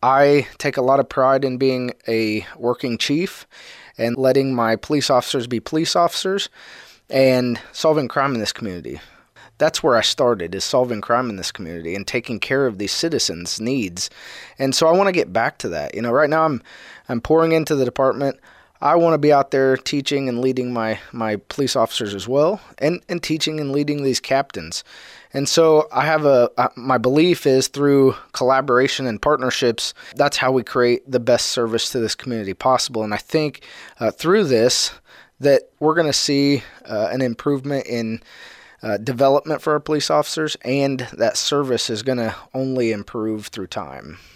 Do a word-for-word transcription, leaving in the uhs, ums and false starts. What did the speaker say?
I take a lot of pride in being a working chief and letting my police officers be police officers and solving crime in this community. That's where I started, is solving crime in this community and taking care of these citizens' needs. And so I want to get back to that. You know, right now I'm I'm pouring into the department. I want to be out there teaching and leading my, my police officers as well, and, and teaching and leading these captains. And so I have a, uh, my belief is through collaboration and partnerships, that's how we create the best service to this community possible. And I think uh, through this, that we're going to see uh, an improvement in uh, development for our police officers, and that service is going to only improve through time.